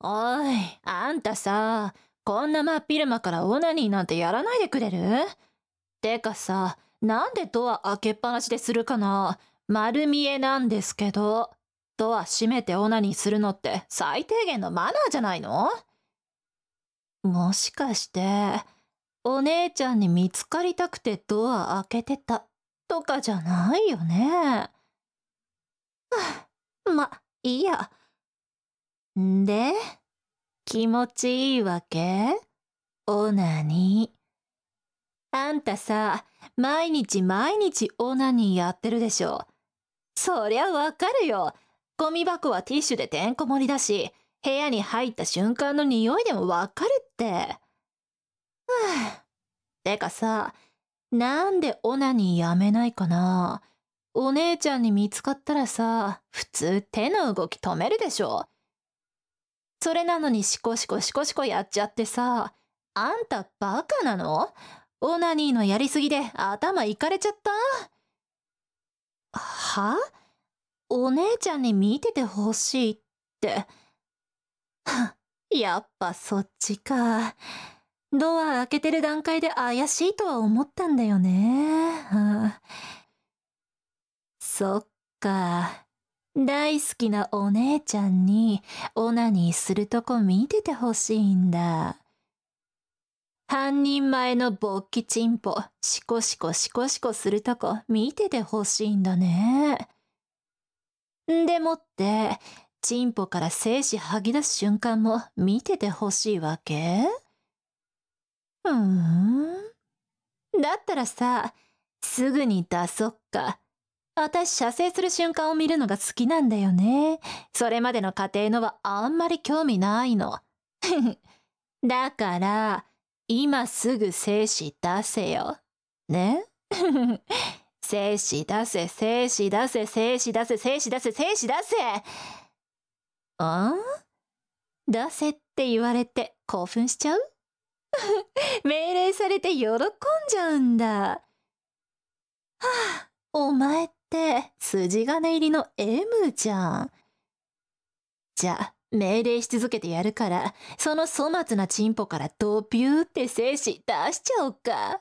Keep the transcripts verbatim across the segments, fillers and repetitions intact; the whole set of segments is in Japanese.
おい、あんたさ、こんな真っ昼間からオナニーなんてやらないでくれる？てかさ、なんでドア開けっぱなしでするかな？丸見えなんですけど。ドア閉めてオナニーするのって最低限のマナーじゃないの？もしかして、お姉ちゃんに見つかりたくてドア開けてたとかじゃないよね。ま、いいや。んで、気持ちいいわけ？オナニー。あんたさ、毎日毎日オナニーやってるでしょ。そりゃわかるよ。ゴミ箱はティッシュでてんこ盛りだし、部屋に入った瞬間の匂いでもわかるって。はぁ。てかさ、なんでオナニーやめないかな？お姉ちゃんに見つかったらさ、普通手の動き止めるでしょ。それなのにシコシコシコシコやっちゃってさ、あんたバカなの？オナニーのやりすぎで頭いかれちゃった？は？お姉ちゃんに見ててほしいって。は、やっぱそっちか。ドア開けてる段階で怪しいとは思ったんだよね。うん、そっか。大好きなお姉ちゃんにオナニーするとこ見ててほしいんだ。半人前の勃起チンポ、シコシコシコシコするとこ見ててほしいんだね。んでもって、チンポから精子吐き出す瞬間も見ててほしいわけ？うーん。だったらさ、すぐに出そっか。私、射精する瞬間を見るのが好きなんだよね。それまでの過程のはあんまり興味ないの。だから、今すぐ精子出せよ。ね？精子出せ、精子出せ、精子出せ、精子出せ、精子出せ。あん？出せって言われて興奮しちゃう？命令されて喜んじゃうんだ。はあ、お前って筋金入りの エム じゃん。じゃあ、命令し続けてやるから、その粗末なチンポからドピューって精子出しちゃおうか。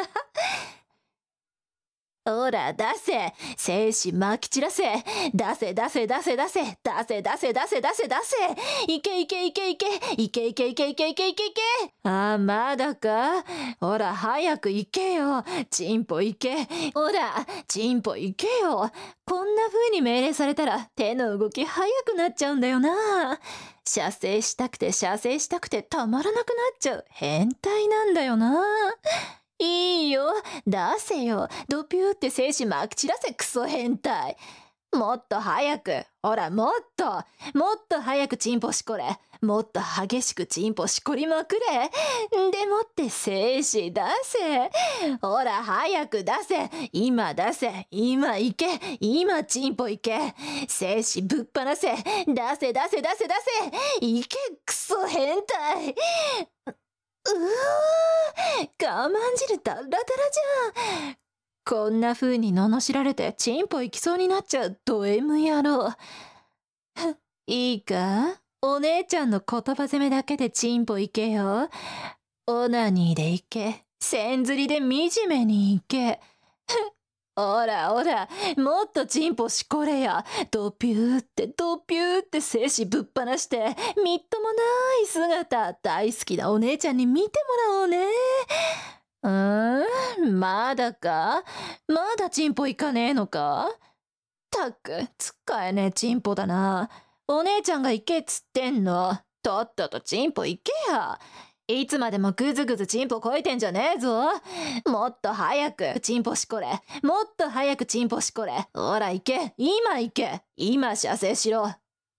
ほら、出せ。精子まき散らせ。出せ、出せ、出せ、出せ。出せ、出せ、出せ、出せ、出せ。いけいけいけいけ。いけいけいけいけいけいけいけ。ああ、まだか。ほら、早く行けよ。チンポ行け。ほら、チンポ行けよ。こんな風に命令されたら手の動き早くなっちゃうんだよな。射精したくて射精したくてたまらなくなっちゃう変態なんだよな。いいよ、出せよ。ドピューって精子まき散らせ、クソ変態。もっと早く。ほら、もっと。もっと早くチンポしこれ。もっと激しくチンポしこりまくれ。でもって精子出せ。ほら、早く出せ。今出せ。今行け。今チンポ行け。精子ぶっ放せ。出せ、出せ、出せ、出せ。行け、クソ変態。うーわ、我慢汁だらだらじゃん。こんな風に罵られてチンポ行きそうになっちゃうド M 野郎。いいか？お姉ちゃんの言葉攻めだけでチンポ行けよ。オナニーで行け。せんずりで惨めに行け。ほらほら、もっとチンポしこれや。ドピューってドピューって精子ぶっ放して、みっともない姿、大好きなお姉ちゃんに見てもらおうね。うーん、まだか？まだチンポいかねえのか？たく、使えねえチンポだな。お姉ちゃんが行けっつってんの。とっととチンポ行けや。いつまでもぐずぐずチンポこいてんじゃねえぞ。もっと早くチンポしこれ。もっと早くチンポしこれ。ほら行け。今行け。今射精しろ。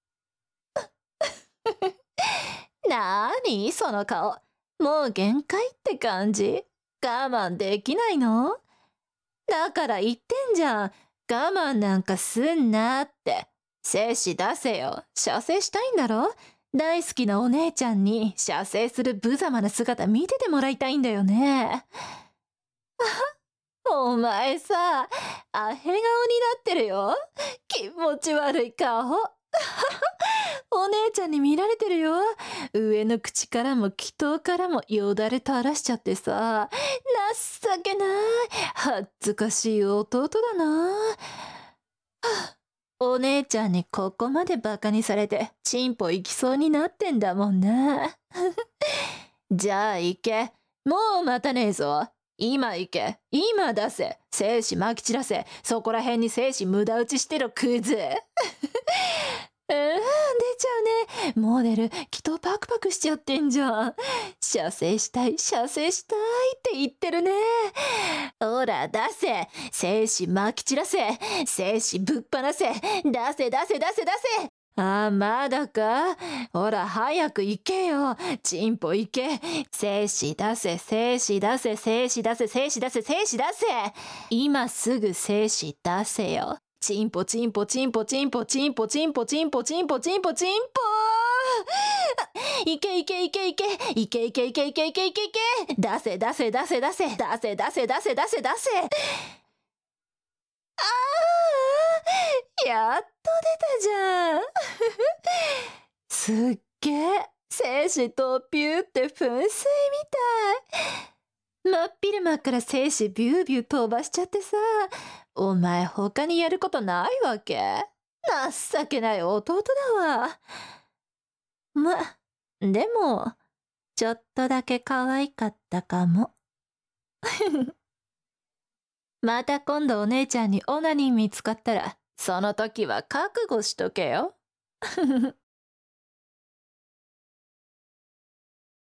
なーにその顔。もう限界って感じ。我慢できないの？だから言ってんじゃん。我慢なんかすんなって。精子出せよ。射精したいんだろ？大好きなお姉ちゃんに射精する無様な姿見ててもらいたいんだよね。お前さ、アヘ顔になってるよ。気持ち悪い顔。 お姉ちゃんに見られてるよ。上の口からも気筒からもよだれ垂らしちゃってさ。情けない。恥ずかしい弟だな。はあ、お姉ちゃんにここまでバカにされてチンポ行きそうになってんだもんな。じゃあ行け。もう待たねえぞ。今行け。今出せ。精子まき散らせ。そこら辺に精子無駄打ちしてろ、クズ。うん、出ちゃうね。モデル、気筒パクパクしちゃってんじゃん。射精したい、射精したいって言ってるね。ほら、出せ。精子まき散らせ。精子ぶっ放せ。出せ、出せ、出せ、出せ。ああ、まだか。ほら、早く行けよ。チンポ行け。精子出せ、精子出せ、精子出せ、精子出せ、精子出せ。今すぐ精子出せよ。チンポチンポチンポチンポチンポチンポチンポチンポチンポチンポ。いけいけいけいけいけいけいけいけいけいけいけ。出せ出せ出せ出せ出せ出せ出せ出せ出せ。ああ、やっと出たじゃん。すっげえ、精子とピューって噴水みたい。真っ昼間から精子ビュービュー飛ばしちゃってさ。お前他にやることないわけ？情けない弟だわ。ま、でも、ちょっとだけ可愛かったかも。また今度お姉ちゃんにオナニー見つかったら、その時は覚悟しとけよ。